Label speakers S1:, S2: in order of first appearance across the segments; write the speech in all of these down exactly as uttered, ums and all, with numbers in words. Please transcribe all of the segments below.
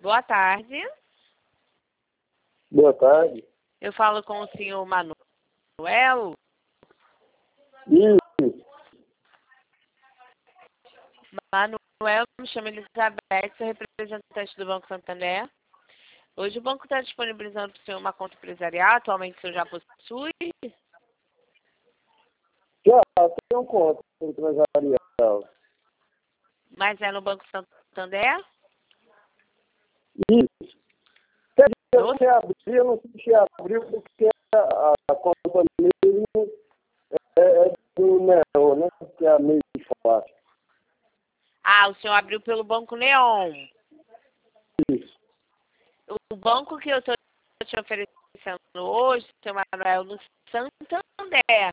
S1: Boa tarde.
S2: Boa tarde.
S1: Eu falo com o senhor Manuel.
S2: Isso.
S1: Manuel, me chamo Elizabeth, sou representante do Banco Santander. Hoje o banco está disponibilizando para o senhor uma conta empresarial, atualmente o senhor já possui?
S2: Já, tenho conta empresarial.
S1: Mas é no Banco Santander?
S2: Isso. Quer dizer, se abrir, eu não sei se abriu, porque a, a conta mesmo é, é do Neon, né? Que é a meio fácil.
S1: Ah, o senhor abriu pelo Banco Neon.
S2: Isso.
S1: O banco que eu estou te oferecendo hoje, seu Manuel, no Santander.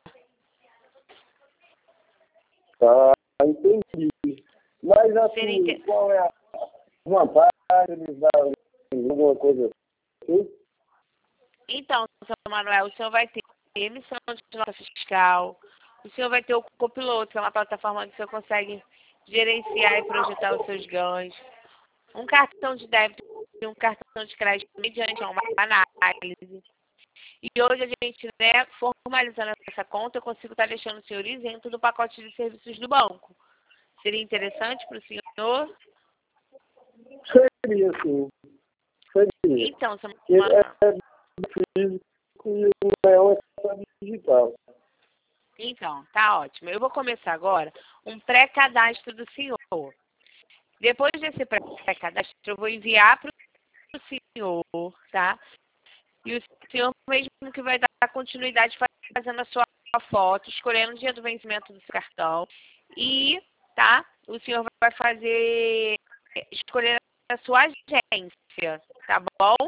S2: Tá, entendi. Mas assim,
S1: Seria inter...
S2: qual é a vantagem? Eles dão alguma coisa assim?
S1: Então, seu Manuel, o senhor vai ter emissão de nota fiscal, o senhor vai ter o copiloto, que é uma plataforma onde o senhor consegue gerenciar e projetar os seus ganhos, um cartão de débito e um cartão de crédito mediante uma análise. E hoje a gente, né, formalizando essa conta, eu consigo estar deixando o senhor isento do pacote de serviços do banco. Seria interessante para o senhor?
S2: Seria, sim. Seria.
S1: Então, seu
S2: Ele
S1: Manuel,
S2: é físico e o Neon é só digital.
S1: então, tá ótimo. Eu vou começar agora um pré-cadastro do senhor. Depois desse pré-cadastro, eu vou enviar para o senhor, tá? E o senhor mesmo que vai dar continuidade fazendo a sua foto, escolhendo o dia do vencimento do seu cartão. E, tá? O senhor vai fazer, escolher a sua agência, tá bom?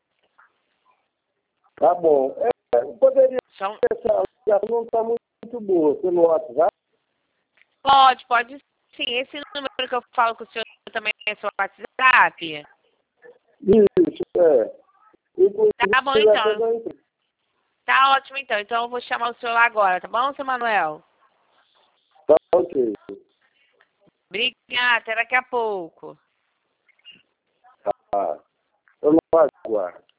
S2: Tá bom. É, eu poderia
S1: Só...
S2: essa ligação não está muito boa pelo WhatsApp.
S1: Pode, pode sim. Esse número que eu falo com o senhor também é seu WhatsApp?
S2: Isso, é. Inclusive,
S1: Tá bom, então. Tá ótimo, então. Então eu vou chamar o senhor lá agora, tá bom, seu Manuel?
S2: Tá ok.
S1: Obrigada, até daqui a pouco.
S2: Tá. Eu não aguardo.